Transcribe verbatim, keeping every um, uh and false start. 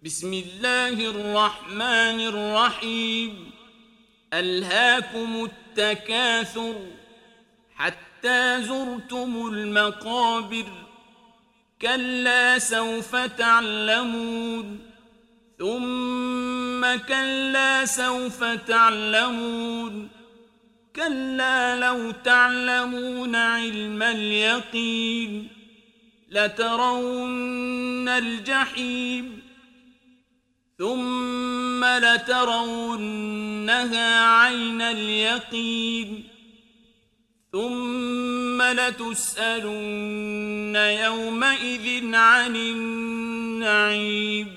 بسم الله الرحمن الرحيم ألهاكم التكاثر حتى زرتم المقابر كلا سوف تعلمون ثم كلا سوف تعلمون كلا لو تعلمون علم اليقين لترون الجحيم ثم لترونها عين اليقين ثم لتسألن يومئذ عن النعيم